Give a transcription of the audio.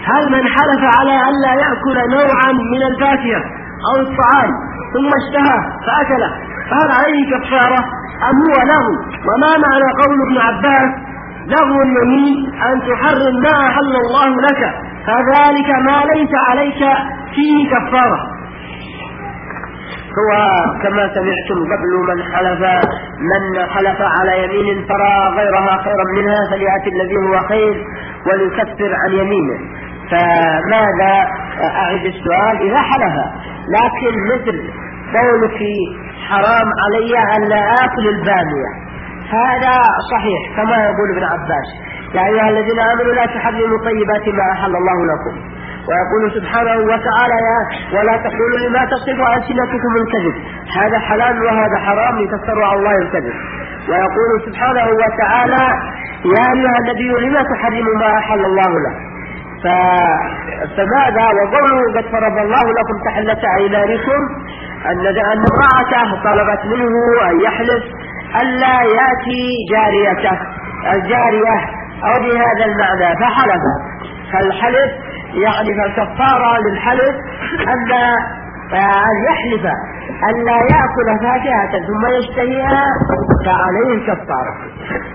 هل من حلف على أن لا يأكل نوعا من الفاكهة أو الطعام ثم اشتهى فأكله فهل عليه كفارة أم هو لغو؟ وما معنى قول ابن عباس لغو اليمين أن تحرم ما أحل الله لك فذلك ما ليس عليك فيه كفارة؟ هو كما سمعتم قبل من حلف على يمين فرى غيرها خيرا منها فليأتي الذي هو خير وليكفر عن يمينه. فماذا أعد السؤال؟ إذا حلف لكن مثل قولك حرام علي أن لا آكل البامية هذا صحيح كما يقول ابن عباس يا أيها الذين آمنوا لا تحرموا طيبات ما أحل الله لكم، ويقول سبحانه وتعالى ولا تقولوا لما تصف ألسنتكم الكذب هذا حلال وهذا حرام لتفتروا على الله الكذب، ويقول سبحانه وتعالى يا أيها النبي لما تحرم ما أحل الله لك. فماذا وقوله قد فرض الله لكم تحلة أيمانكم أن امرأته طلبت منه أن يحلف ألا يأتي جاريته الجارية أو بهذا المعنى فحلف، فالحلف يعني فالكفارة للحلف أن يحلف أن لا يأكل فاكهة ثم يشتهيها فعليه كفارة.